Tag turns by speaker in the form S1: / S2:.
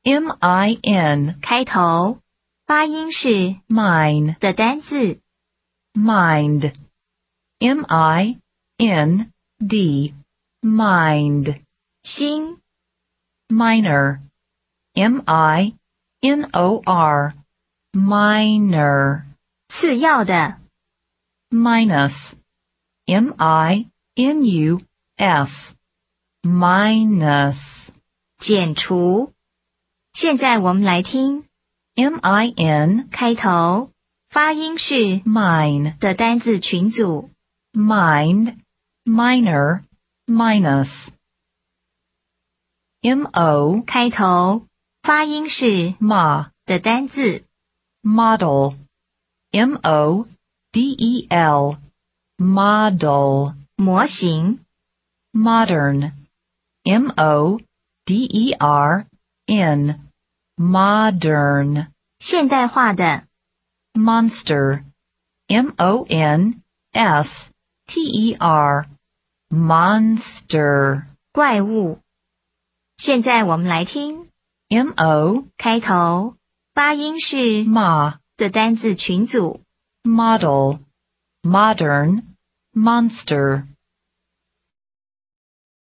S1: min
S2: 开头，发音是
S1: mine
S2: 的单字。
S1: mind mind mind
S2: 心
S1: minor minor minor
S2: 次要的
S1: minus minus minus
S2: 减除。现在我们来听
S1: min
S2: 开头，发音是
S1: mine
S2: 的单字群组。
S1: mind minor minus mo
S2: 开头，发音是
S1: ma
S2: 的单字。
S1: model model model
S2: 模型
S1: modern modern modern
S2: 现代化的
S1: monster monster monster
S2: 怪物。现在我们来听
S1: mo
S2: 开头，发音是
S1: ma
S2: 的单字群组。
S1: model modern monster